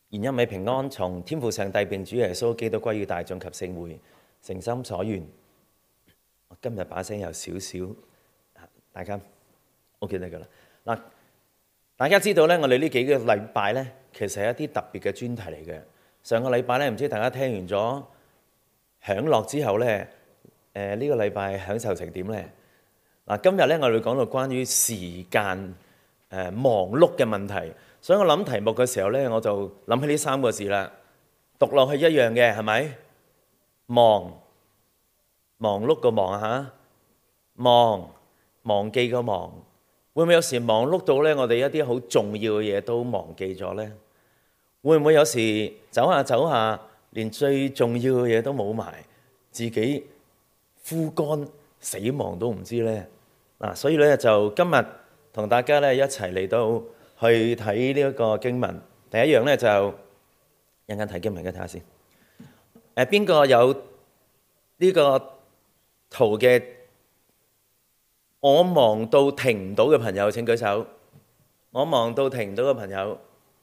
願恩美平安，從天父上帝並主耶穌基督歸於大眾及聖會，誠心所願。我今日把聲有少少，大家 OK 得㗎啦。嗱，大家知道咧，我哋呢幾個禮拜咧，其實係一啲特別嘅專題嚟嘅。上個禮拜咧，唔知大家聽完咗享樂之後咧，呢個禮拜享受成點咧？嗱，今日咧我哋會講到關於時間忙碌嘅問題。所以我諗題目嘅時候咧，我就諗起呢三個字啦，讀落去一樣嘅，係咪？忙碌個忙嚇，忘記個忙，會唔會有時忙碌到咧，我哋一啲好重要嘅嘢都忘記咗咧？會唔會有時走下走下，連最重要嘅嘢都冇埋，自己枯乾死亡都唔知咧？嗱，所以咧就今日同大家咧一齊嚟到去睇呢一個經文。第一樣咧就一陣間睇經文嘅，睇下先。邊個有呢個圖嘅？我忙到停唔到嘅朋友請舉手。我忙到停唔到嘅朋友，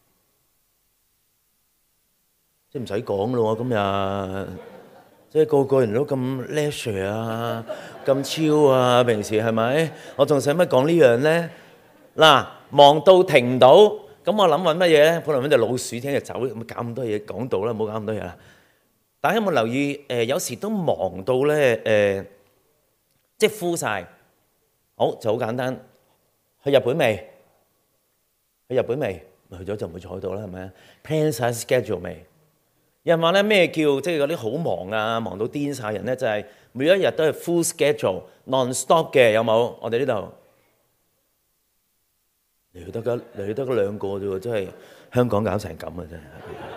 即係唔使講咯喎，今日即係個個人都咁 leisure 啊，咁超啊，平時係咪？我仲使乜講呢樣咧？嗱，忙到停唔到，咁我諗揾乜嘢咧？可能揾隻老鼠聽日走，咁搞咁多嘢講到啦，唔好搞咁多嘢啦。大家有冇留意？有時都忙到咧，即係敷晒。好就好簡單，去日本未？去日本未？去咗就唔會坐喺度啦，係咪啊 ？plan 晒 schedule 未？有人話咧咩叫即係嗰啲好忙啊，忙到癲晒人咧，就係每一日都係 full schedule non-stop 嘅，有冇？我哋呢度嚟得嗰兩個啫喎，真係香港搞成咁啊！真係，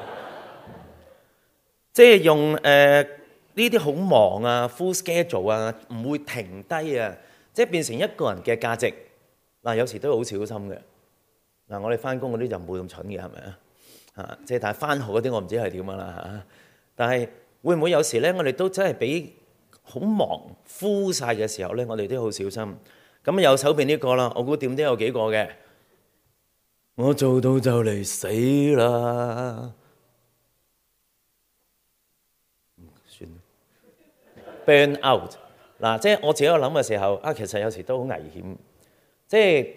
即係用呢啲好忙啊 full schedule 啊，唔會停低啊，即係變成一個人嘅價值。嗱，有時都好小心嘅。嗱，我哋翻工嗰啲就唔會咁蠢嘅，係咪啊？即係但係翻學嗰啲我唔知係點樣啦嚇。但係會唔會有時咧，我哋都真係俾好忙 full 晒嘅時候咧，我哋都好小心。咁右手邊呢個啦，我估點都有幾個嘅。我做到就嚟死啦，算啦 burn out。嗱，即係我自己喺度諗嘅時候啊，其實有時都好危險，即係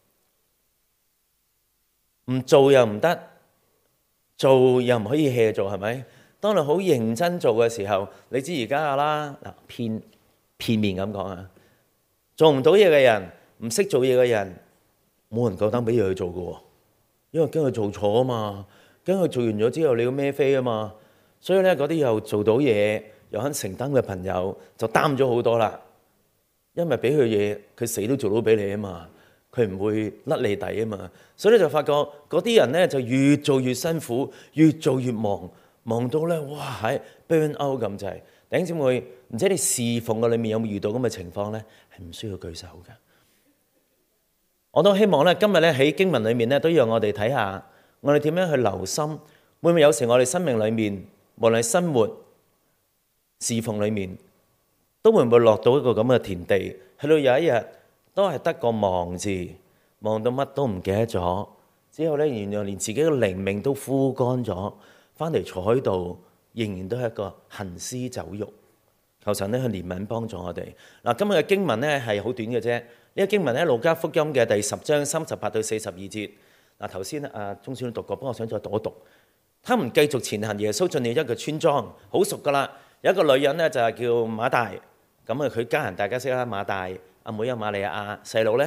唔做又唔得，做又唔可以 hea 做，係咪？當你好認真做嘅時候，你知而家啦，嗱，片面咁講啊，做唔到嘢嘅人，唔識做嘢嘅人，冇人夠膽俾佢去做嘅喎，因為驚佢做錯啊嘛，驚佢做完咗之後你要孭飛啊嘛，所以咧嗰啲又做到嘢又肯承擔嘅朋友就擔咗好多啦，因為俾佢嘢，佢死都做到俾你啊嘛。佢唔會甩你底啊嘛，所以你就發覺嗰啲人咧就越做越辛苦，越做越忙，忙到咧哇喺 burn out 咁滯。弟兄姊妹，唔知你侍奉嘅裏面有冇遇到咁嘅情況咧？係唔需要舉手嘅。我都希望咧今日咧喺經文裏面咧都讓我哋睇下，我哋點樣去留心，會唔會有時我哋生命裏面，無論係生活、侍奉裏面，都會唔會落到一個咁嘅田地，去到有一日，都係得個忙字，忙到乜都唔記得咗。之後咧，原來連自己嘅靈命都枯乾咗，翻嚟坐喺度，仍然都係一個行屍走肉。求神咧去憐憫幫助我哋。嗱，今日嘅經文咧係好短嘅啫。呢個經文咧，路加福音嘅第10章38到42節。嗱，頭先鐘小都讀過，不過我想再讀一讀。他們繼續前行，耶穌進了一個村莊，好熟噶啦。有一個女人咧就係叫馬大，咁啊佢家人大家識啦，馬大。阿妹有瑪利亞，細佬咧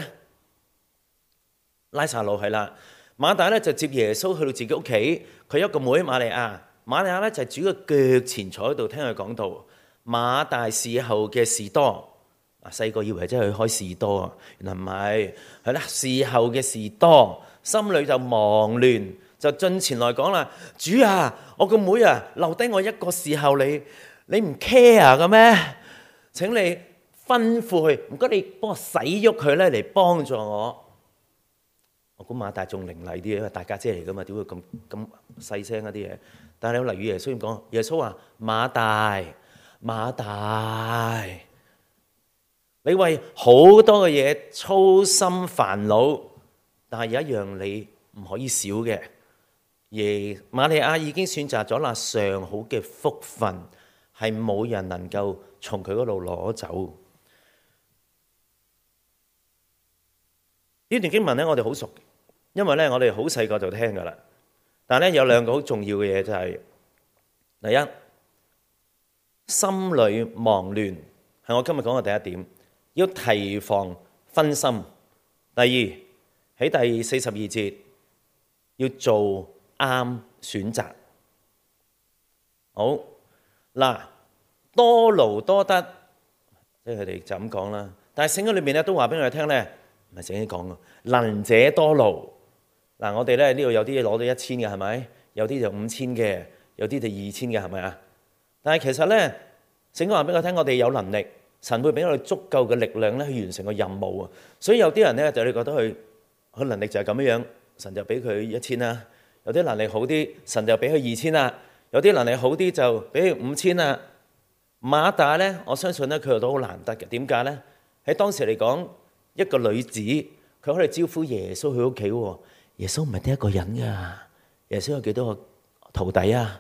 拉撒路係啦。馬大咧就接耶穌去到自己屋企，佢有一個妹瑪利亞。瑪利亞咧就係主嘅腳前坐喺度聽佢講道。馬大侍候嘅士多，細個以為真係去開士多啊，原來唔係，係啦，侍候嘅士多，心裏就忙亂，就進前來講啦：主啊，我個妹啊，留低我一個侍候你，你唔 care 嘅咩？請你吩咐佢，唔該你幫我洗喐佢咧，嚟幫助我。我估馬大仲伶俐啲，因為大家姐嚟噶嘛，點會咁細聲一啲嘢？但係你例如耶穌點講？耶穌話：馬大，馬大，你為好多嘅嘢操心煩惱，但係有一樣你唔可以少嘅， 瑪利亞已經選擇咗那上好嘅福分，係冇人能夠從佢嗰度攞走。呢段經文咧，我哋好熟，因為咧我哋好細個就聽噶啦。但係咧有兩個好重要嘅嘢，就係第一，心裏忙亂，係我今日講嘅第一點，要提防分心。第二，喺第42節要做啱選擇。好嗱，多勞多得，即係佢哋就咁講啦。但係聖經裏面咧都話俾我哋聽咧，唔係聖經講嘅，能者多勞。嗱，我哋咧呢度有啲攞到1000嘅，係咪？有啲就5000嘅，有啲就2000嘅，係咪啊？但係其實咧，聖經話俾我聽，我哋有能力，神會俾我哋足夠嘅力量咧去完成個任務啊。所以有啲人咧就你覺得佢能力就係咁樣，神就俾佢1000啦。有啲能力好啲，神就俾佢2000啦。有啲能力好啲就俾佢5000啦。馬大咧，我相信咧佢都好難得嘅。點解咧？喺當時嚟講，一個女子佢可以招呼耶穌去屋企喎。耶穌唔係得一個人噶，耶穌有幾多個徒弟啊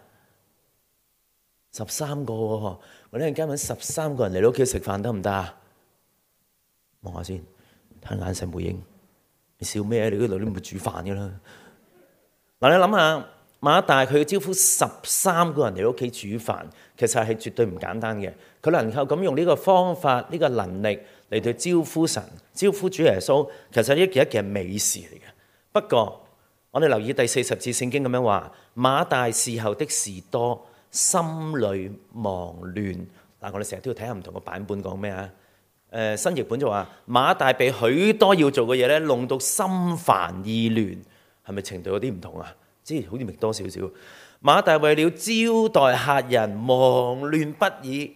？13個喎。我哋陣間揾13個人嚟你屋企食飯得唔得啊？望下先，睇眼神回應。你笑咩？你嗰度都唔會煮飯噶啦。嗱，你諗下，馬大佢要招呼13個人嚟屋企煮飯，其實係絕對唔簡單嘅。佢能夠咁用呢個方法、呢個能力嚟到招呼神、招呼主耶穌，其實呢一件美事嚟嘅。不過，我哋留意第40節聖經咁樣話，馬大伺候的事多，心裏忙亂。嗱，我哋成日都要睇下唔同嘅版本講咩啊？新譯本就話馬大被許多要做嘅嘢咧，弄到心煩意亂，係咪程度有啲唔同啊？即係好似明多少少。馬大為了招待客人，忙亂不已。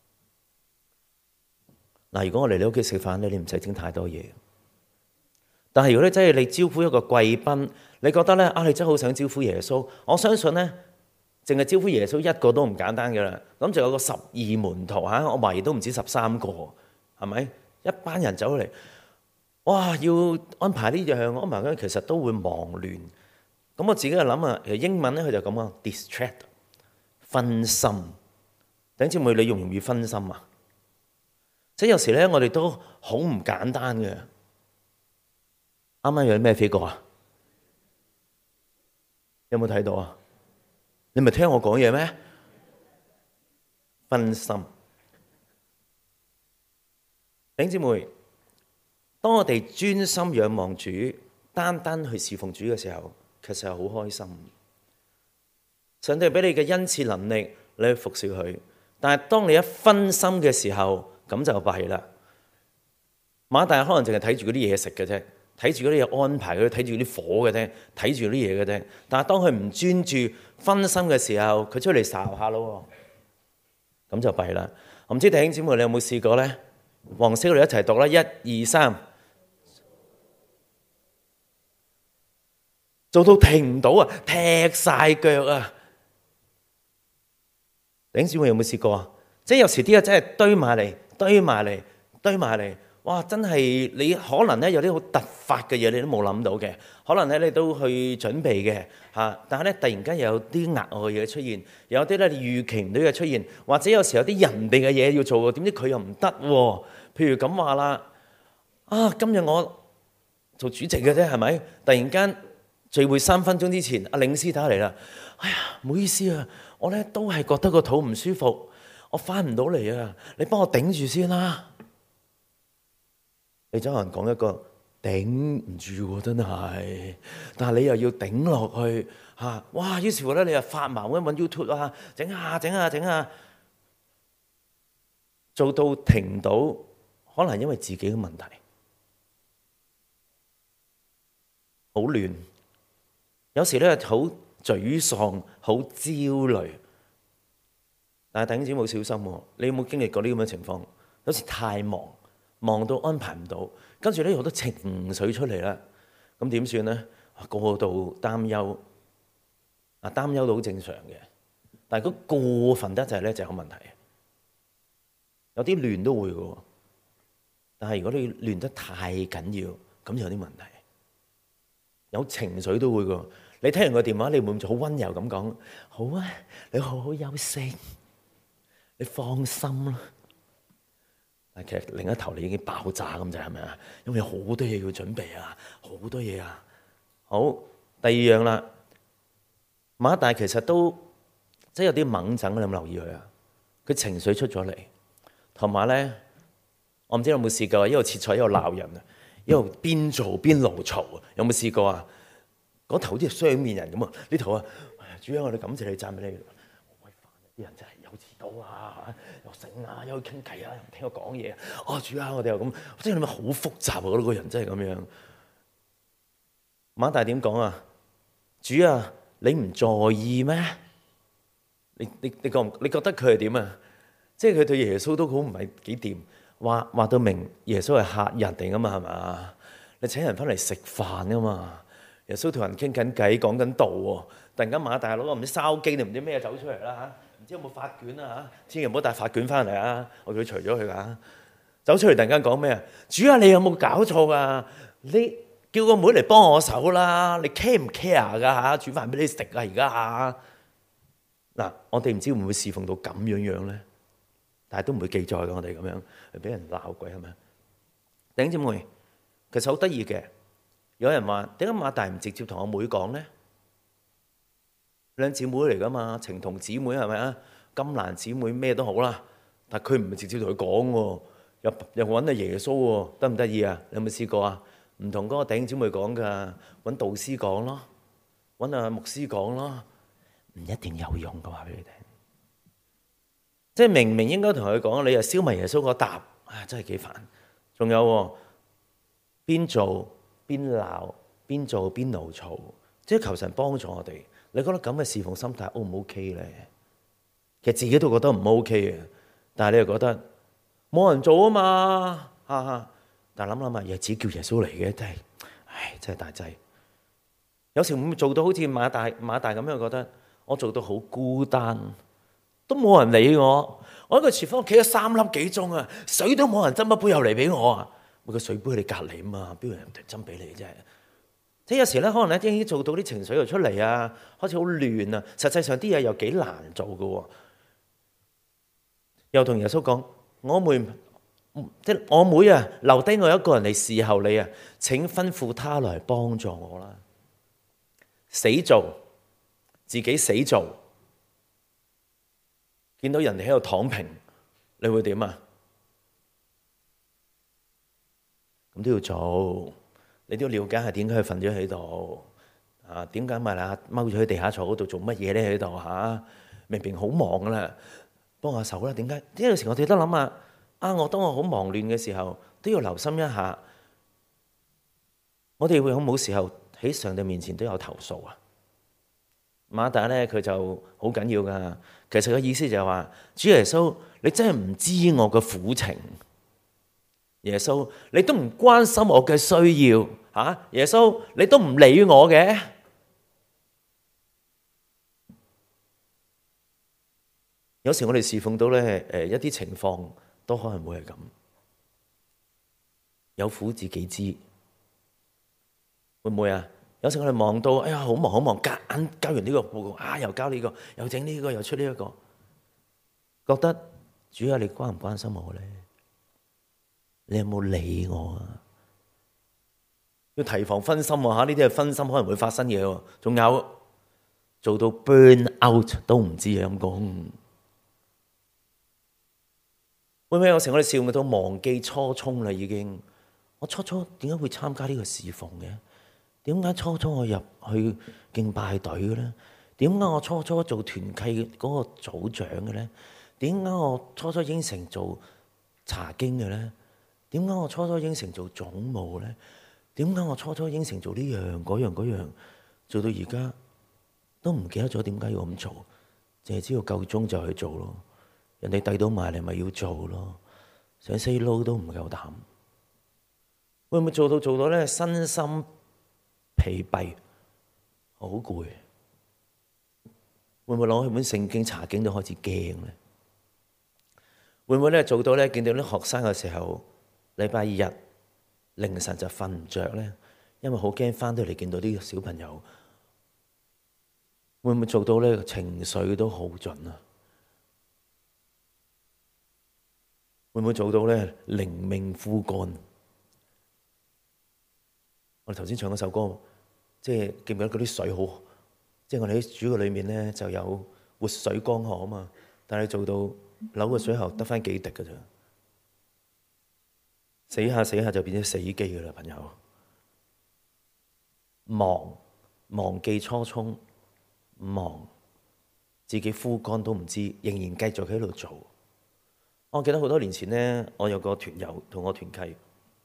嗱，如果我嚟你屋企食飯咧，你唔使整太多嘢。但係如果你真係你招呼一個貴賓，你覺得咧你真係好想招呼耶穌，我相信咧，淨係招呼耶穌一個都唔簡單㗎啦。咁就有個12門徒嚇，我懷疑都唔止13個，係咪？一班人走嚟，哇！要安排呢樣安排嗰樣，其實都會忙亂。咁我自己就諗啊，其實英文咧佢就咁講 distract 分心。弟兄姊妹，你容唔容易分心啊？即係有時咧，我哋都好唔簡單嘅。啱啱有啲咩飛過啊？有冇睇到啊？你咪聽我講嘢咩？分心。弟兄姊妹，當我哋專心仰望主，單單去侍奉主嘅時候，其實係好開心。上帝俾你嘅恩賜能力，你去服侍佢。但係當你一分心嘅時候，咁就弊啦。馬大可能淨係睇住嗰啲嘢食嘅啫。睇住嗰啲嘢安排，佢睇住啲火嘅啫，睇住啲嘢嘅啫。但係當佢唔專注、分心嘅時候，佢出嚟睄下咯，咁就弊啦。我唔知弟兄姊妹你有冇試過咧？黃色我哋一齊讀啦，1、2、3，做到停唔到啊，踢晒腳啊！弟兄姊妹有冇試過啊？即係有時啲嘢真係堆埋嚟，堆埋嚟，堆埋嚟。哇！真係你可能咧有啲好突發嘅嘢，你都冇諗到嘅。可能咧你都去準備嘅嚇，但係咧突然間又有啲額外嘢出現，有啲咧你預期唔到嘅出現，或者有時有啲人哋嘅嘢要做喎，點知佢又唔得喎？譬如咁話啦，今日我做主席嘅啫，係咪？突然間聚會3分鐘之前，阿領師打嚟啦，哎呀，唔好意思啊，我咧都係覺得個肚唔舒服，我翻唔到嚟啊，你幫我頂住先啦。你走人講一個頂唔住喎，真係，但係你又要頂落去嚇，哇！於是乎咧，你又發盲咁揾 YouTube 啊，整下，做到停唔到，可能因為自己嘅問題，好亂，有時咧好沮喪、好焦慮。但係弟兄姊妹小心喎，你有冇經歷過呢咁嘅情況？有時太忙到安排唔到，跟住咧好多情緒出嚟啦，咁點算咧？過度擔憂，擔憂都好正常嘅，但係如果過分得滯咧就有問題。有啲亂都會嘅，但係如果你亂得太緊要，咁就有啲問題。有情緒都會嘅， 你聽完個電話，你會唔會好溫柔咁講？好啊，你好好休息，你放心啦。但其實另一頭你已經爆炸咁滯，係咪啊？因為有好多嘢要準備啊，好多嘢啊。好，第二樣啦，馬大其實都即係有啲猛整，你有冇留意佢啊？佢情緒出咗嚟，同埋咧，我唔知你有冇試過，一路切菜一路鬧人啊，一路邊做邊怒嘈啊，有冇試過啊？嗰頭好似雙面人咁啊！呢頭啊，主啊，我哋感謝你讚美你，好鬼煩啊！啲人真係又遲到啊，又醒啊，又傾偈啊，又唔聽我講嘢啊！哦，主啊，我哋又咁，即係你咪好複雜啊！嗰個人真係咁樣。馬大點講啊？主啊，你唔在意咩？你覺得佢係點啊？即係佢對耶穌都好唔係幾掂，話到明耶穌係客人嚟噶嘛，係嘛？你請人翻嚟食飯噶嘛？耶穌同人傾緊偈，講緊道喎。突然間馬大攞個唔知燒雞定唔知咩走出嚟啦嚇，唔知有冇發卷啊嚇？千祈唔好帶發卷翻嚟啊！我叫佢除咗佢㗎。走出嚟突然間講咩啊？主啊，你有冇搞錯啊？你叫個妹嚟幫我手啦！你 care 唔 care 㗎嚇？煮飯俾你食啊！而家嚇嗱，我哋唔知會唔會侍奉到咁樣咧？但係都唔會記載嘅，我哋咁樣俾人鬧鬼係咪？弟兄姊妹，其實好得意嘅。有人話點解馬大唔直接同阿妹講咧？兩姊妹嚟噶嘛，情同姊妹係咪啊？金蘭姊妹咩都好啦，但係佢唔係直接同佢講喎，又揾阿耶穌喎，得唔得意啊？你有冇試過啊？唔同嗰個弟兄姊妹講噶，揾導師講咯，揾阿牧師講咯，唔一定有用嘅，話俾你聽。即係明明應該同佢講，你又燒埋耶穌個答，啊真係幾煩。仲有邊做邊鬧，邊做邊怒嘈，即係求神幫助我哋。你覺得咁嘅侍奉心態 O 唔 OK 咧？其實自己都覺得唔 OK 嘅，但係你又覺得冇人做啊嘛，哈哈。但係諗諗下，日子叫耶穌嚟嘅，真係，唉，真係大劑。有時會唔會做到好似馬大咁樣，覺得我做到好孤單，都冇人理我。我喺個廚房企咗3粒幾鐘啊，水都冇人斟一杯又嚟俾我啊！個水杯喺你隔離啊嘛，邊有人斟俾你啫？即係有時咧，可能咧已經做到啲情緒又出嚟啊，開始好亂啊。實際上啲嘢又幾難做嘅喎。又同耶穌講：我妹啊，留低我一個人嚟侍候你啊！請吩咐他來幫助我啦。死做，自己死做，見到人哋喺度躺平，你會點啊？咁都要做，你都要了解下點解佢瞓咗喺度啊？點解咪啦踎咗喺地下坐嗰度做乜嘢咧？喺度嚇，明明好忙噶啦，幫下手啦。點解？有時我哋都諗下啊！當我好忙亂嘅時候，都要留心一下。我哋會有冇時候喺上帝面前都有投訴啊？馬大咧佢就好緊要噶。其實個意思就係話，主耶穌，你真係唔知我嘅苦情。耶穌，你都唔關心我嘅需要嚇。耶穌，你都唔理我嘅。有時我哋侍奉到咧一啲情況，都可能會係咁。有苦自己知，會唔會啊？有時我哋忙到，哎呀好忙好忙，夾硬交完呢個報告啊，又交呢個，又整呢個，又出呢一個，覺得主啊，你關唔關心我咧？你有冇理我啊？要提防分心喎嚇，呢啲係分心可能會發生嘢喎。仲有做到 burn out 都唔知啊，咁講。會唔會有時我哋笑到忘記初衷啦？已經，我初點解會參加呢個侍奉嘅？點解初我入去敬拜隊嘅咧？點解我初做團契嗰個組長嘅咧？點解我初應承做查經嘅咧？點解我初應承做總務咧？點解我初應承做呢樣嗰樣，做到而家都唔記得咗點解要咁做，淨係知道夠鐘就去做咯。人哋遞到埋嚟咪要做咯，想 say no 都唔夠膽。會唔會做到咧？身心疲憊，好攰。會唔會攞起本聖經查經都開始驚咧？會唔會咧做到咧見到啲學生嘅時候，禮拜日凌晨就瞓唔着咧？因為好驚翻到嚟見到啲小朋友會唔會做到呢？情緒都耗盡啊？會唔會做到呢？靈命枯乾？我哋頭先唱嗰首歌，即係記唔記得嗰啲水好？即係我哋喺主嘅裏面呢，就有活水江河啊嘛。但係做到扭個水喉得返幾滴㗎咋？死下死下就變咗死機㗎啦，朋友。忘記初衷，自己枯乾都唔知，仍然繼續喺度做。我記得好多年前呢，我有個團友同我團契，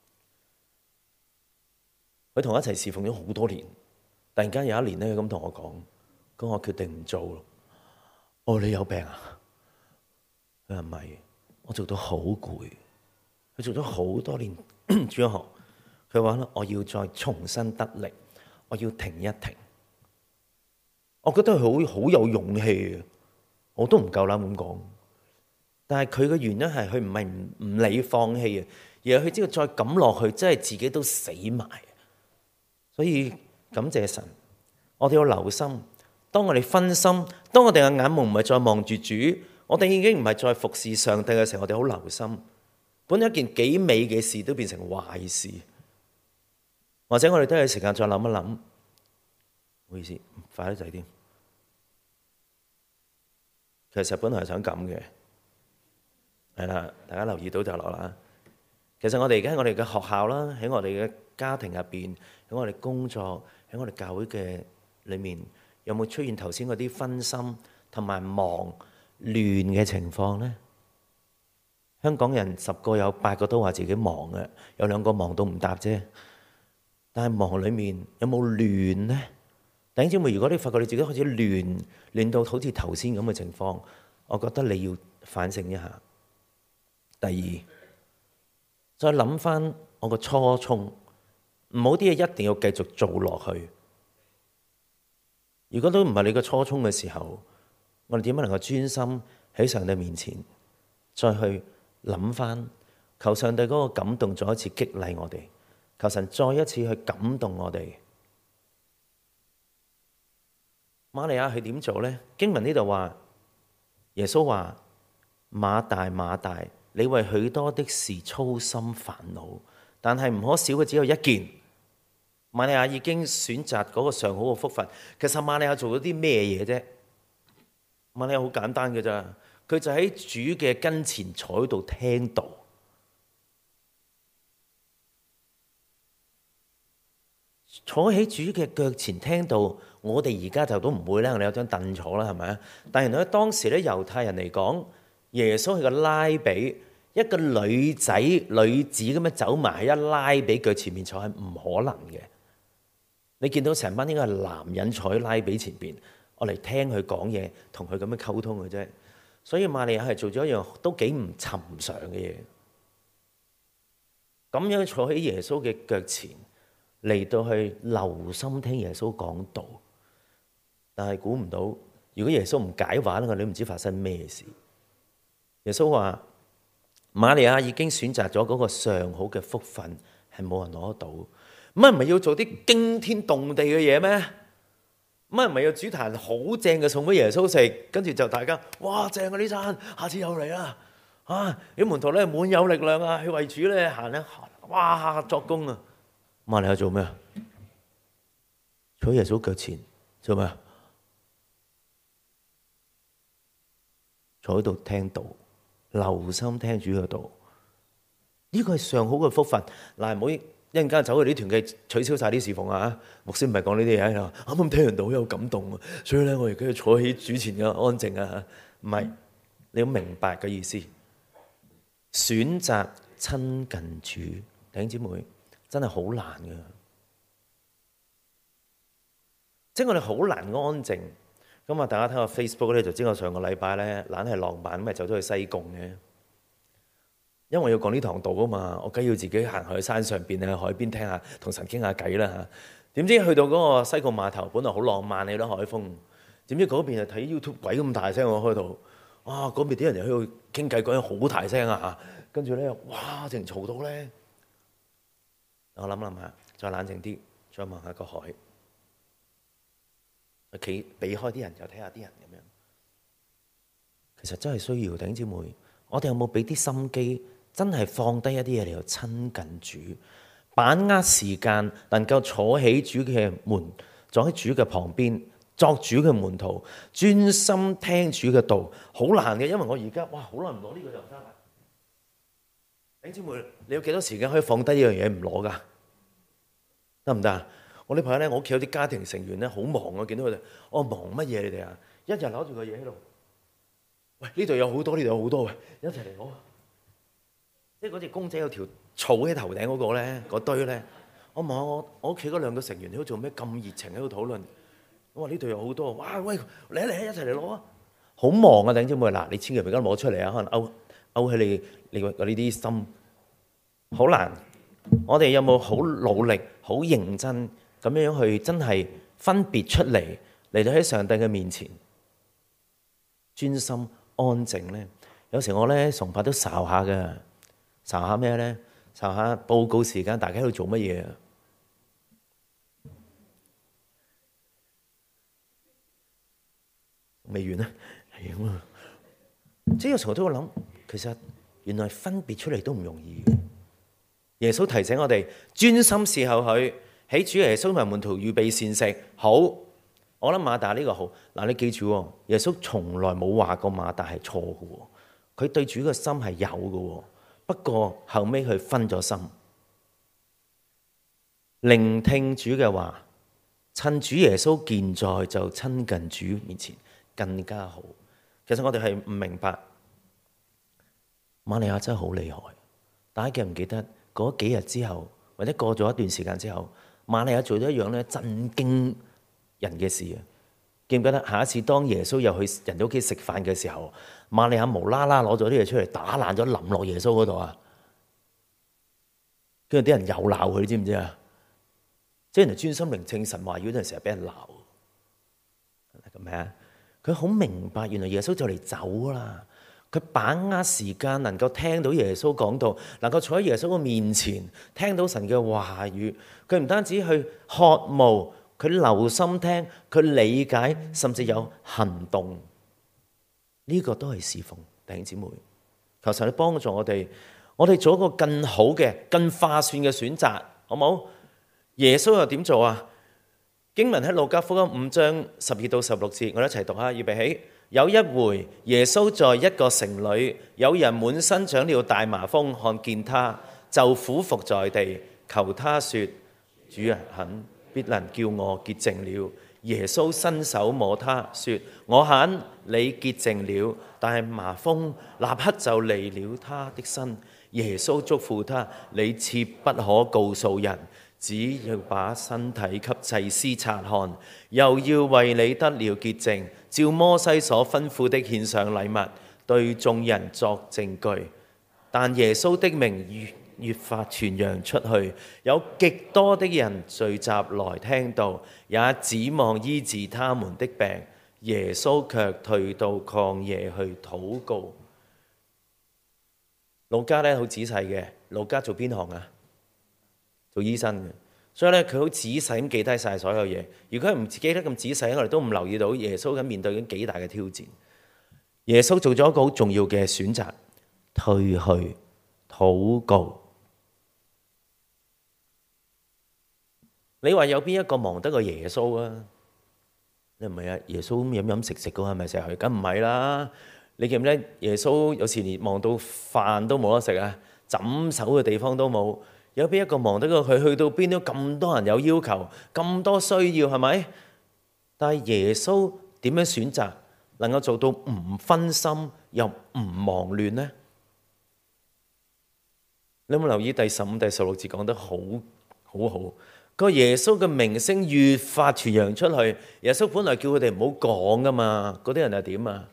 佢同我一齊侍奉咗好多年。突然間有一年呢，佢咁同我講：咁我決定唔做咯。哦，你有病啊？佢話唔係，我做到好攰。佢做咗好多年主日學，佢話咧，我要再重新得力，我要停一停。我覺得佢好有勇氣嘅，我都唔夠膽咁講。但係佢嘅原因係佢唔係唔理放棄啊，而係佢知道再咁落去，真係自己都死埋。所以感謝神，我哋要留心。當我哋分心，當我哋嘅眼目唔係再望住主，我哋已經唔係再服侍上帝嘅時候，我哋好留心。本來一件幾美嘅事都變成壞事，或者我哋都有時間再諗一諗。唔好意思，快啲仔啲。其實本來係想咁嘅，係啦，大家留意到就落啦。其實我哋而家喺我哋嘅學校啦，喺我哋嘅家庭入邊，喺我哋工作，喺我哋教會嘅裏面，有冇出現頭先嗰啲分心同埋忙亂嘅情況呢？香港人10個有8個都話自己忙嘅，有2個忙到唔答啫。但係忙裏面有冇亂呢？弟兄姊妹，如果你發覺你自己開始亂到好似頭先咁嘅情況，我覺得你要反省一下。第二，再諗翻我個初衷，唔好啲嘢一定要繼續做落去。如果都唔係你個初衷嘅時候，我哋點樣能夠專心喺上帝面前再去諗翻，求上帝嗰個感動再一次激勵我哋，求神再一次去感動我哋。瑪利亞係點做呢？經文呢度話，耶穌話：馬大馬大，你為許多的事操心煩惱，但係唔可少嘅只有一件。瑪利亞已經選擇嗰個上好嘅福分。其實瑪利亞做咗啲咩嘢啫？瑪利亞好簡單嘅咋，佢就喺主嘅跟前坐喺度聽道。坐喺主嘅腳前聽道，我哋而家就都唔會啦，我哋有張凳坐啦，係咪啊？但係原來當時咧，猶太人嚟講，耶穌係個拉比，一個女子咁樣走埋喺一拉比腳前面坐係唔可能嘅。你見到成班應該係男人坐喺拉比前邊，我嚟聽佢講嘢，同佢咁樣溝通嘅啫。所以瑪利亞係做咗一樣都幾唔尋常嘅嘢，咁樣坐喺耶穌嘅腳前，嚟到去留心聽耶穌講道。但係估唔到，如果耶穌唔解話咧，我哋都唔知發生咩事。耶穌話：瑪利亞已經選擇咗嗰個上好嘅福分，係冇人攞得到。乜唔係要做啲驚天動地嘅嘢咩？乜唔係要煮壇好正嘅餸俾耶穌食，跟住就大家哇正啊呢餐，下次又嚟啦！啊，啲門徒咧滿有力量啊，去為主咧行咧，哇作工啊！瑪利亞做咩啊？坐喺耶穌腳前做咩啊？坐喺度聽道，留心聽主嘅道。呢個係上好嘅福分。嗱，唔好一陣間走去啲團契取消晒啲侍奉啊！牧師唔係講呢啲嘢，啱啱聽完道好有感動啊，所以咧我而家要坐喺主前嘅安靜啊！唔係，你要明白嘅意思。選擇親近主，弟兄姊妹真係好難㗎。即係我哋好難安靜。咁啊，大家睇下 Facebook 咧，就知我上個禮拜咧懶係浪漫咁，咪走咗去西貢嘅。因為我要講呢堂道啊嘛，我梗要自己行去山上邊啊，海邊聽下，同神傾下偈啦嚇。點知去到嗰個西貢碼頭，本來好浪漫嘅，啲海風。點知嗰邊就睇 YouTube 鬼咁大聲，我開到，哇！嗰邊啲人又喺度傾偈，講嘢好大聲啊嚇。跟住咧，哇！淨嘈到咧。我諗下，再冷靜啲，再望下個海， 企避開啲人，又睇下啲人咁樣。其實真係需要弟兄姊妹，我哋有冇俾啲心機，真係放低一啲嘢嚟到親近主，把握時間，能夠坐喺主嘅門，坐喺主嘅旁邊，作主嘅門徒，專心聽主嘅道，好難嘅。因為我而家好耐唔攞呢個就得啦。弟兄姊妹，你有幾多時間可以放低呢樣嘢唔攞㗎？得唔得啊？我呢排咧，我屋企有啲家庭成員咧，好忙啊！見到佢哋，我忙乜嘢你哋啊？一日攞住個嘢喺度。喂，呢度有好多，呢度有好多，喂，一齊嚟攞。即係嗰隻公仔有條草喺頭頂嗰個咧，嗰堆咧，我望下我屋企嗰兩個成員喺度做咩咁熱情喺度討論。我話呢度有好多，哇喂，嚟一齊嚟攞啊！好忙啊，弟兄姊妹，嗱，你千祈唔好攞出嚟啊，可能勾起你呢啲心，好難。我哋有冇好努力、好認真咁樣去真係分別出嚟到喺上帝嘅面前專心安靜呢？有時我咧崇拜都睄下嘅，睄下咩咧？睄下報告時間，大家喺度做乜嘢啊？未完啊，係咁啊！即係有時候我都會諗，其實原來分別出嚟都唔容易嘅。耶穌提醒我哋專心侍候佢，喺主耶穌同埋門徒預備善食。好，我諗馬大呢個好嗱，你記住，耶穌從來冇話過馬大係錯嘅，佢對主嘅心係有嘅，不過後尾佢分咗心，聆聽主嘅話，趁主耶穌健在就親近主面前更加好。其實我哋係唔明白瑪利亞真係好厲害，大家記唔記得？嗰幾日之後，或者過咗一段時間之後，瑪利亞做咗一樣咧震驚人嘅事啊！記唔記得下一次當耶穌又去人哋屋企食飯嘅時候，瑪利亞無啦啦攞咗啲嘢出嚟打爛咗，淋落耶穌嗰度啊！跟住啲人又鬧佢，你知唔知啊？即係人哋專心聆聽神話語，嗰陣成日俾人鬧，係咪啊？佢好明白，原來耶穌就嚟走啦。佢把握時間，能夠聽到耶穌講道，能夠坐喺耶穌嘅面前，聽到神嘅話語。佢唔單止去渴慕，佢留心聽，佢理解，甚至有行動。呢個都係侍奉，弟兄姊妹。求神你幫助我哋做一個更好嘅、更划算嘅選擇，好冇？耶穌又點做啊？經文喺路加福音5章12到16節，我哋一齊讀下，預備起。有一回，耶穌在一個城裏，有人滿身長了大麻風，看見他就俯伏在地，求他說：主啊，肯必能叫我潔淨了。耶穌伸手摸他，說：我肯，你潔淨了。但係麻風立刻就離了他的身。耶穌囑咐他：你切不可告訴人，只要把身體給祭司察看，又要為你得了潔淨，照摩西所吩咐的獻上禮物，對眾人作證據。但耶穌的名越發傳揚出去，有極多的人聚集來聽道，也指望醫治他們的病。耶穌卻退到曠野去禱告。路加咧好仔細嘅，路加做邊行啊？做醫生嘅，所以咧佢好仔細咁記低晒所有嘢。如果佢唔記得咁仔細，我哋都唔留意到耶穌咁面對緊幾大嘅挑戰。耶穌做咗一個好重要嘅選擇，退去禱告。你話有邊一個忙得過耶穌啊？你唔係啊？耶穌飲飲食食嗰個係咪成日去？梗唔係啦。你記唔記得耶穌有時連忙到飯都冇得食啊？枕手嘅地方都冇。有邊一個忙得過佢？去到邊都咁多人有要求，咁多需要，係咪？但係耶穌點樣選擇能夠做到唔分心又唔忙亂呢？你有冇留意第15、第16節講得好好？個耶穌嘅名聲越發傳揚出去。耶穌本來叫佢哋唔好講噶嘛，嗰啲人係點啊？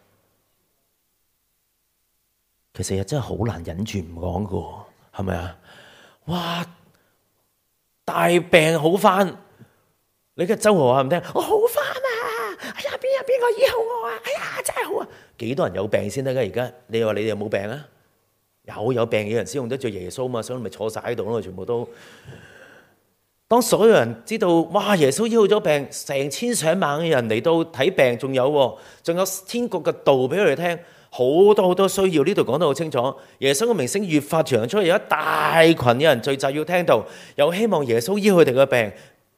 其實又真係好難忍住唔講噶，係咪啊？哇！大病好翻，你嘅周浩話唔聽，我好翻啊！哎呀，邊個醫好我啊？哎呀，真係好啊！幾多人有病先得噶？而家你話你哋有冇病啊？有病嘅人先用得着耶穌嘛，所以咪坐晒喺度咯，全部都當所有人知道，哇！耶穌醫好咗病，成千上萬嘅人嚟到睇病，仲有天國嘅道俾佢哋聽，好多好多需要。呢度講得好清楚，耶穌嘅名聲越發傳出去，有一大群嘅人聚集要聽到，又希望耶穌醫佢哋嘅病。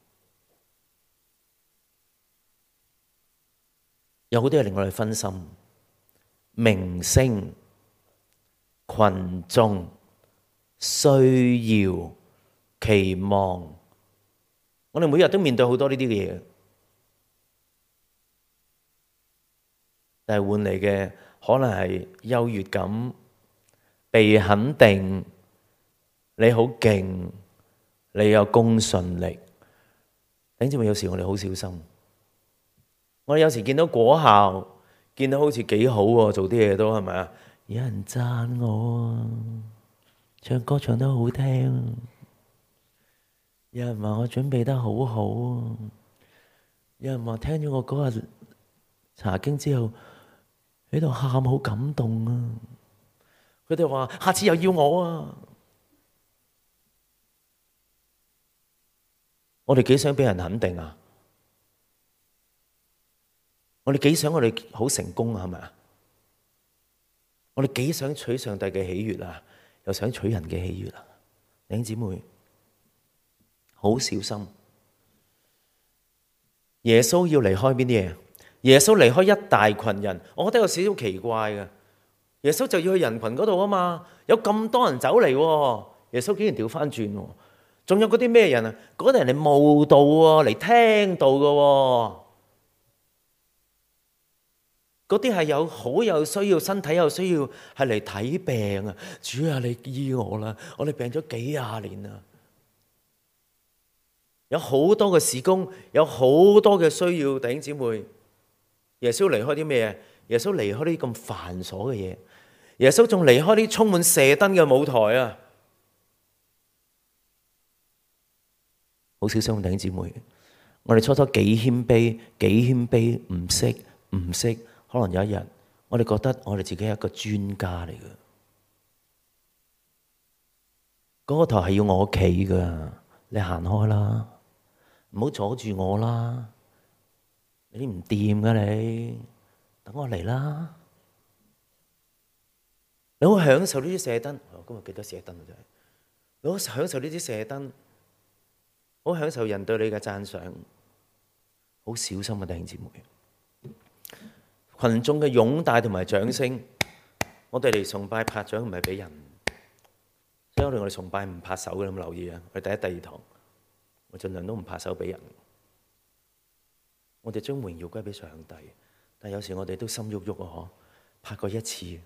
有好多嘢令我哋分心，名聲、群眾、需要、期望。我哋每日都面對好多呢啲嘅嘢，但係換嚟嘅可能係優越感、被肯定，你好勁，你有公信力。你知唔知有時我哋好小心？我哋有時見到果效，見到好似幾好喎，做啲嘢都係咪啊？有人讚我啊，唱歌唱得好聽。有人話我準備得好好啊！有人話聽咗我嗰日查經之後喺度喊，好感動啊！佢哋話下次又要我啊！我哋幾想俾人肯定啊！我哋幾想我哋好成功啊？係咪啊？我哋幾想取上帝嘅喜悅啊，又想取人嘅喜悅啊！弟兄姊妹，好小心！耶穌要離開邊啲嘢？耶穌離開一大群人，我覺得有少少奇怪嘅。耶穌就要去人群嗰度啊嘛，有咁多人走嚟，耶穌竟然調翻轉。仲有嗰啲咩人啊？嗰啲人嚟慕道啊，嚟聽道嘅。嗰啲係有好有需要，身體有需要，係嚟睇病啊！主啊，你醫我啦！我哋病咗幾廿年啦。有好多嘅事工，有好多嘅需要，弟兄姊妹。耶穌離開啲咩？耶穌離開啲咁繁瑣嘅嘢。耶穌仲離開啲充滿射燈嘅舞台啊！好小心，弟兄姊妹。我哋初初幾謙卑，唔識，可能有一日我哋覺得我哋自己係一個專家嚟嘅。嗰個台係要我企噶，你行開啦！唔好阻住我啦！你唔掂噶你，等我嚟啦！你好享受呢啲射燈，今日幾多射燈啊？真係，你好享受呢啲射燈，好享受人對你嘅讚賞，好小心啊！弟兄姊妹，群眾嘅擁戴同埋掌聲，我哋嚟崇拜拍掌唔係俾人，所以我哋崇拜唔拍手嘅，有冇留意啊？我哋第一、第二堂。我盡量都唔拍手俾人，我哋將榮耀歸俾上帝。但有時我哋都心喐喐啊！拍過一次，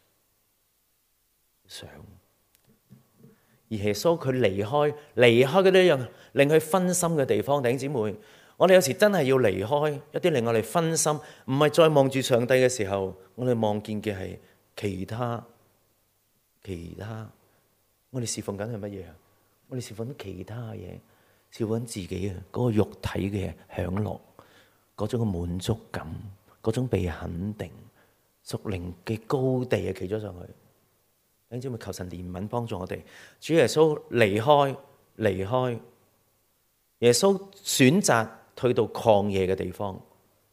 想而耶穌佢離開嗰啲樣令佢分心嘅地方。弟兄姊妹，我哋有時真係要離開一啲令我哋分心，唔係再望住上帝嘅時候，我哋望見嘅係其他。我哋侍奉緊係乜嘢啊？我哋侍奉緊其他嘢。照緊自己啊，嗰個肉體嘅享樂，嗰種嘅滿足感，嗰種被肯定，屬靈嘅高地啊，企咗上去。你知唔知？求神憐憫幫助我哋。主耶穌離開，耶穌選擇退到曠野嘅地方。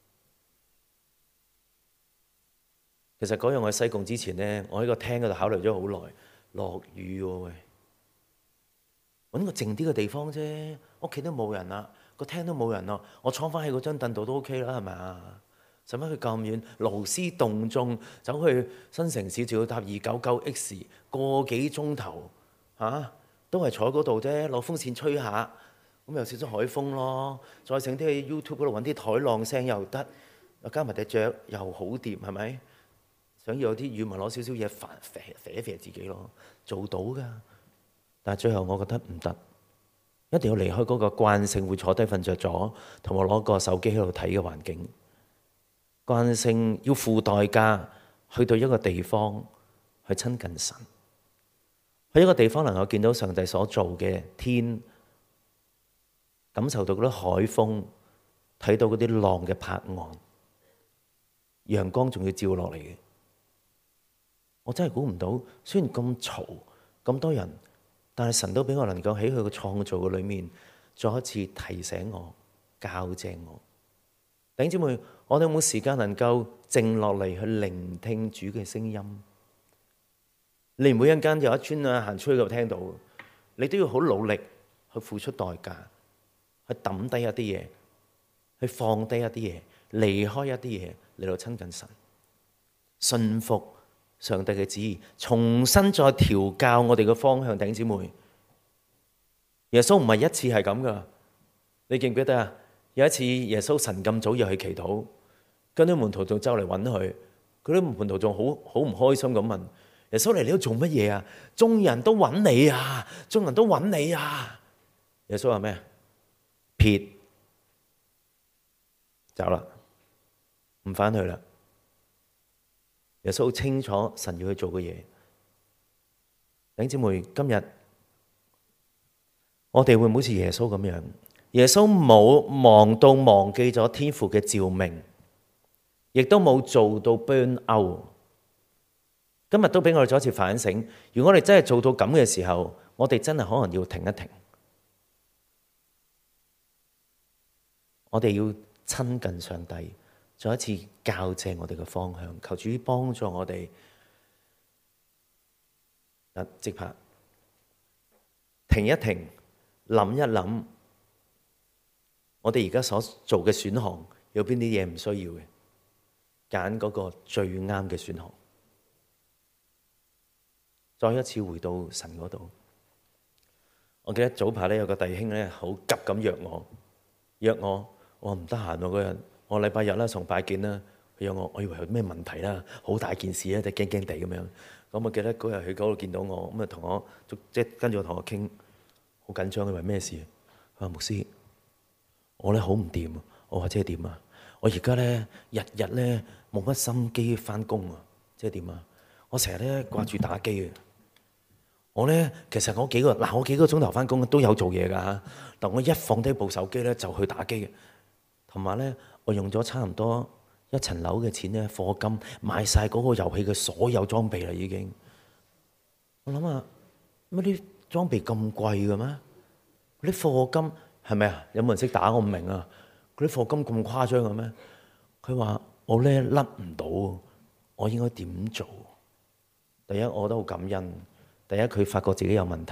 其實嗰日我喺西貢之前呢，我喺個廳嗰度考慮咗好耐，落雨喎喂。揾個靜啲嘅地方啫，屋企都冇人啦，個廳都冇人咯，我坐翻喺嗰張凳度都 OK 啦，係咪啊？使乜去咁遠，勞師動眾走去新城市，仲要搭299X 個幾鐘頭嚇，都係坐嗰度啫，攞風扇吹下，咁又少咗海風咯。再整啲喺 YouTube 嗰度揾啲海浪聲又得，又加埋隻雀又好掂，係咪？想要有啲語文攞少少嘢肥自己咯，做到㗎。但係最後我覺得唔得，一定要離開嗰個慣性會坐低瞓着咗，同我攞個手機喺度睇嘅環境。慣性要付代價，去到一個地方去親近神，去一個地方能夠見到上帝所做嘅天，感受到嗰啲海風，睇到嗰啲浪嘅拍岸，陽光仲要照落嚟嘅。我真係估唔到，雖然咁嘈咁多人。但係神都俾我能夠喺佢嘅創造嘅裏面， 再一次提醒我、校正我。弟兄姊妹，我哋有冇時間能夠靜落嚟去聆聽主嘅聲音？你唔會一陣間有一村啊行出去就聽到，你都要好努力去付出代價，去抌低一啲嘢，去放低一啲嘢，離開一啲嘢嚟到親近神，信服上帝嘅旨意，重新再調教我哋嘅方向。弟兄姊妹，耶穌唔係一次係咁噶，你記唔記得啊？有一次耶穌晨咁早又去祈禱，跟啲門徒仲走嚟揾佢，嗰啲門徒仲好唔開心咁問耶穌，嚟呢度做乜嘢啊？眾人都揾你啊！眾人都揾你啊！耶穌話咩？撇走啦，唔返去啦。耶穌好清楚神要去做嘅嘢。弟兄姊妹，今日我哋會唔會好似耶穌咁樣？耶穌冇忙到忘記咗天父嘅召命，亦都冇做到 burn out。今日都俾我哋再一次反省，如果我哋真係做到咁嘅時候，我哋真係可能要停一停，我哋要親近上帝，再一次校正我哋嘅方向，求主幫助我哋。即刻停一停，諗一諗，我哋而家所做嘅選項有邊啲嘢唔需要嘅，揀嗰個最啱嘅選項。再一次回到神嗰度，我記得早排有個弟兄好急咁約我話唔得閒喎嗰日，我禮拜日啦崇拜見啦，佢約我以為有咩問題啦，好大件事咧，就驚驚地咁樣。咁我記得嗰日喺嗰度見到我，咁啊同我即係跟住同我傾，好緊張，佢話咩事？佢話牧師，我好唔掂啊！我話即係點啊？我而家日日冇乜心機返工啊！即係點啊？我成日掛住打機啊！我其實我幾個鐘頭返工都有做嘢㗎，但我一放低部手機就去打機嘅，同埋我用咗差唔多1層樓嘅錢課金買晒嗰個遊戲嘅所有裝備啦已經。我諗下乜啲裝備咁貴嘅咩？嗰啲課金係咪啊？有冇人識打？我唔明啊！嗰啲課金咁誇張嘅咩？佢話我甩唔到，我應該點做？第一，我都好感恩。第一，佢發覺自己有問題；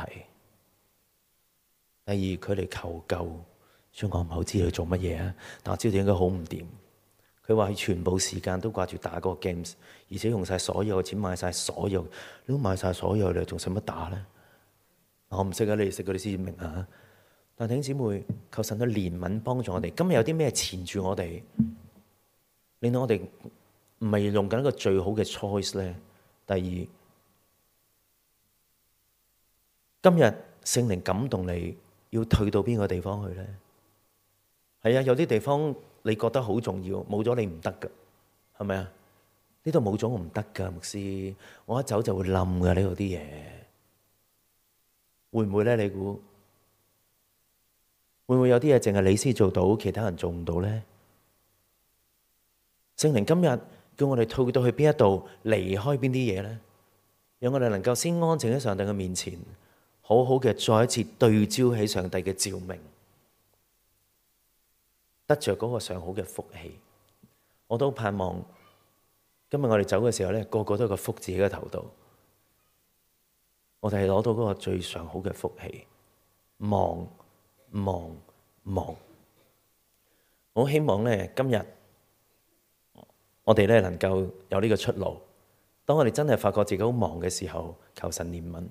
第二，佢嚟求救。所以我唔係好知佢做乜嘢啊，但我知道應該好唔掂。佢話佢全部時間都掛住打嗰個 games， 而且用晒所有嘅錢買晒所有，你都買晒所有，你仲使乜打呢？我唔識啊，你哋識嗰啲先明啊。但弟兄姊妹，求神嘅憐憫幫助我哋。今日有啲咩纏住我哋，令到我哋唔係用緊一個最好嘅 choice 呢？第二，今日聖靈感動你要退到邊個地方去呢？係啊，有啲地方你覺得好重要，冇咗你唔得噶，係咪啊？呢度冇咗我唔得噶，牧師，我一走就會冧噶呢度啲嘢，會唔會呢？你估會唔會有啲嘢淨係你先做到，其他人做唔到呢？聖靈今日叫我哋退到去邊一度，離開邊啲嘢呢？讓我哋能夠先安靜喺上帝嘅面前，好好嘅再一次對焦起上帝嘅召命，得着嗰個上好嘅福氣。我都盼望今日我哋走嘅時候個個都有個福字喺個頭度，我哋係攞到嗰個最上好嘅福氣。望！我希望今日我哋能夠有呢個出路。當我哋真係發覺自己好忙嘅時候，求神憐憫。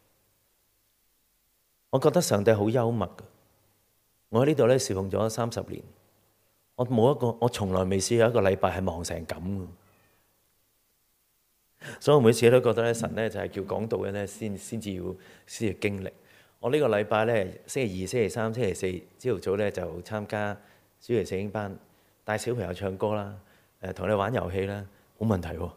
我覺得上帝好幽默。我喺呢度侍奉咗30年，我從來未試過一個禮拜係忙成咁。所以我每次都覺得神就係叫講道嘅先至經歷。我呢個禮拜星期2、星期3、星期4朝頭早就參加主日聖經班，帶小朋友唱歌啦，同你玩遊戲啦，冇問題喎。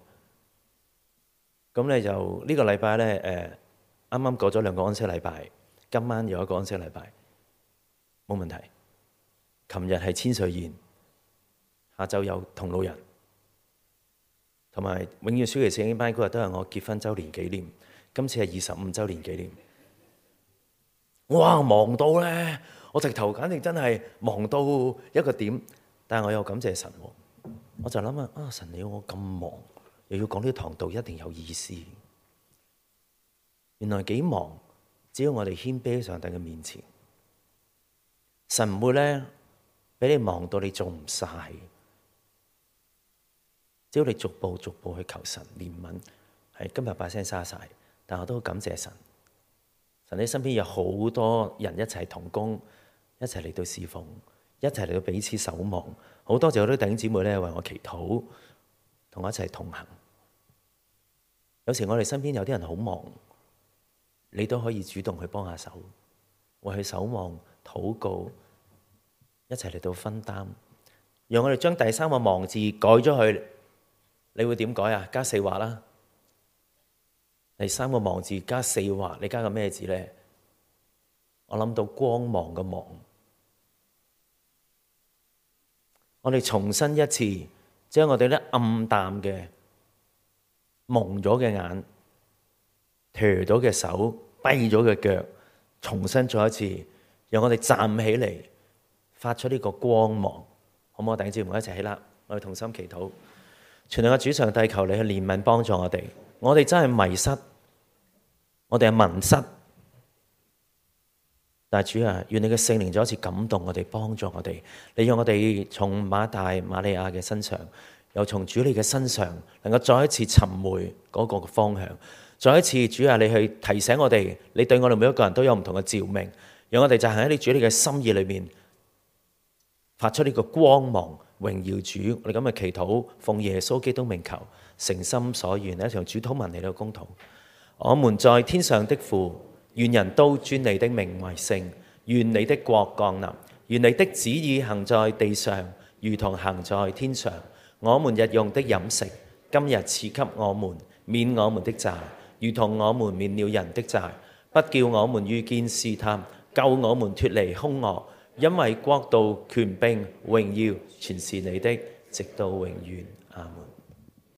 咁就呢個禮拜啱啱過咗2個安息禮拜，今晚又一個安息禮拜，冇問題。琴日係千歲宴，下晝有同路人，同埋永遠暑期聖經班嗰日都係我結婚週年紀念，今次係25週年紀念。哇，忙到我直頭簡直真係忙到一個點，但係我又感謝神喎。我就諗啊，神你要我咁忙，又要講呢堂道，一定有意思。原來幾忙，只要我哋謙卑喺上帝嘅面前，神唔會咧俾你忙到你做唔晒。只要你逐步逐步去求神憐憫，係今日把聲沙晒，但我都感謝神。神你身邊有好多人一齊同工，一齊嚟到侍奉，一齊嚟到彼此守望。好多謝好多弟兄姊妹咧為我祈禱，同我一齊同行。有時我哋身邊有啲人好忙，你都可以主動去幫下手，為佢守望、禱告，一齊嚟到分擔。讓我哋將第3個忙字改咗去。你會點改啊？加4畫啦。第3個忙字加4畫，你加個咩字呢？我諗到光芒嘅芒。我哋重新一次，將我哋咧暗淡嘅、蒙咗嘅眼、脫咗嘅手、跛咗嘅腳，重新再一次，讓我哋站起嚟，發出呢個光芒。好唔好？弟兄姊妹一齊起立，我哋同心祈禱。全能嘅主上帝，求你去憐憫幫助我哋。我哋真係迷失，我哋係迷失。但係主啊，願你嘅聖靈再一次感動我哋，幫助我哋。你讓我哋從馬大、馬利亞嘅身上，又從主你嘅身上，能夠再一次尋回嗰個方向。再一次，主啊，你去提醒我哋，你對我哋每一個人都有唔同嘅召命，讓我哋就行喺你主你嘅心意裏面，發出呢個光芒。榮耀主，我哋咁嘅祈禱，奉耶穌基督名求，誠心所願，一場主禱文嚟到公禱。我們在天上的父，願人都尊你的名為聖，願你的國降臨，願你的旨意行在地上，如同行在天上。我們日用的飲食，今日賜給我們，免我們的債，如同我們免了人的債，不叫我們遇見試探，救我們脫離兇惡。因為國度、權柄、榮耀，全是你的，直到永遠。阿門。